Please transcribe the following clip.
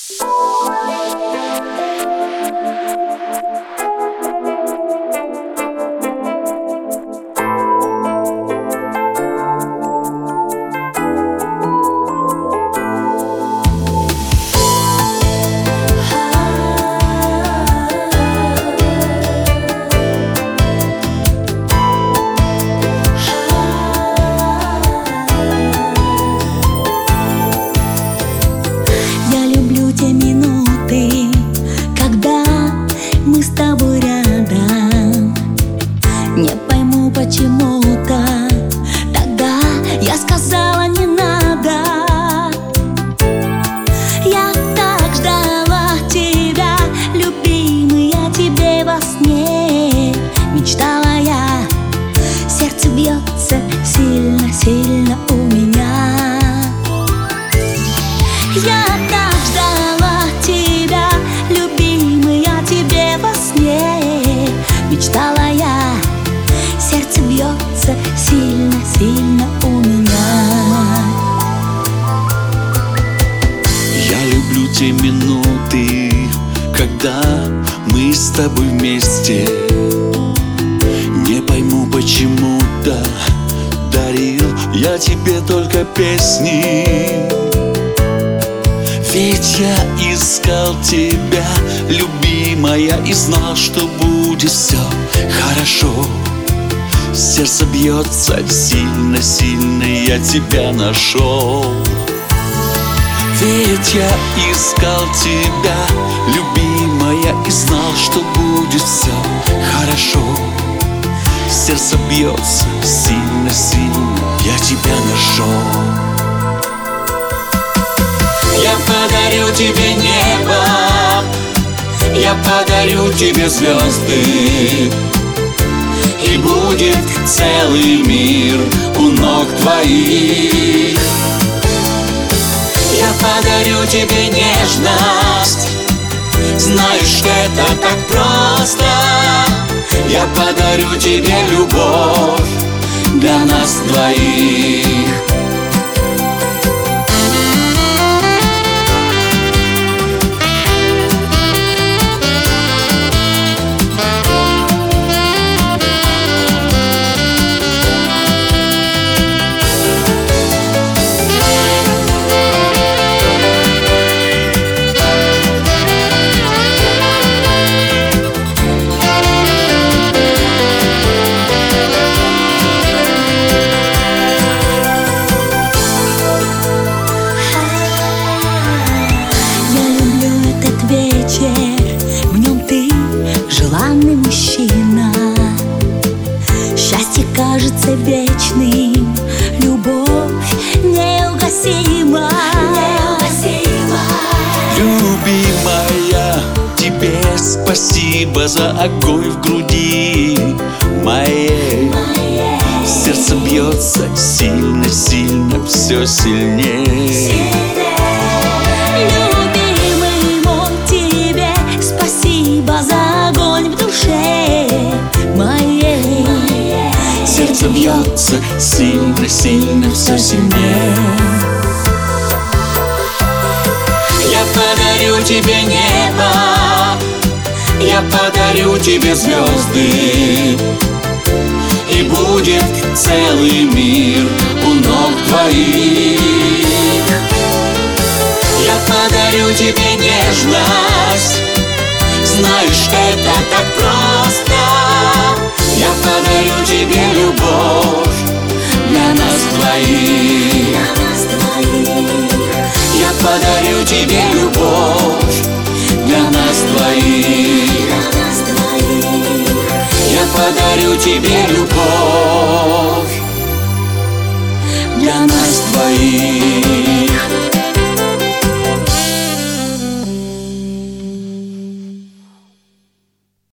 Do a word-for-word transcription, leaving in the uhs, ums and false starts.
Те минуты, когда мы с тобой рядом. Не пойму почему-то тогда я сказала не надо. Я так ждала тебя, любимый, я тебе во сне. Мечтала я, сердце бьется сильно-сильно у меня. Я так ждала тебя, любимый, я тебе во сне. Мечтала я, сердце бьется сильно-сильно у меня. Я люблю те минуты, когда мы с тобой вместе. Не пойму почему-то дарил я тебе только песни. Ведь я искал тебя, любимая, и знал, что будет все хорошо. Сердце бьется сильно-сильно, я тебя нашел. Ведь я искал тебя, любимая, и знал, что будет все хорошо. Сердце бьется сильно-сильно, я тебя нашел. Я подарю тебе небо, я подарю тебе звезды, и будет целый мир у ног твоих. Я подарю тебе нежность, знаешь, это так просто. Я подарю тебе любовь для нас двоих. В нем ты желанный мужчина. Счастье кажется вечным, любовь неугасима. Любимая, тебе спасибо за огонь в груди моей. Сердце бьется сильно-сильно, все сильнее. За огонь в душе моей. Сердце бьется сильно-сильно, все сильнее. Я подарю тебе небо, я подарю тебе звезды, и будет целый мир у ног твоих. Я подарю тебе нежность, знаешь, это так просто. Я подарю тебе любовь для нас двоих. Я подарю тебе любовь для нас двоих. Я подарю тебе любовь для нас двоих.